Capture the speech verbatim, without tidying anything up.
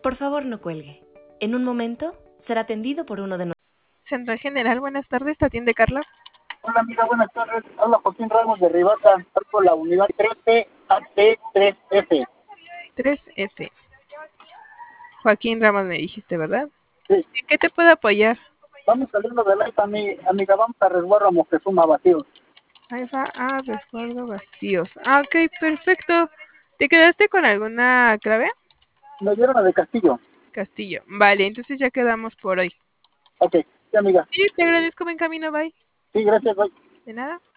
Por favor, no cuelgue. En un momento será atendido por uno de nosotros. Central General, buenas tardes, ¿te atiende Carla? Hola amiga, buenas tardes. Habla Joaquín Ramos de Rivata. Estoy por la unidad trece A T tres F. tres F. Joaquín Ramos me dijiste, ¿verdad? Sí. ¿En qué te puedo apoyar? Vamos saliendo de la amiga, vamos a resguardo a Moctezuma vacíos. Ahí va a resguardo vacíos. Ah, ok, perfecto. ¿Te quedaste con alguna clave? Me dieron la de Castillo. Castillo. Vale, entonces ya quedamos por hoy. Ok, sí amiga. Sí, te agradezco, buen camino, bye. Sí, gracias, bye. De nada.